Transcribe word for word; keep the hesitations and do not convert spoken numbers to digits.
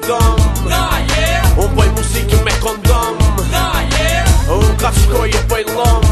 dom Un poi musică me condom Un clasico e poi lom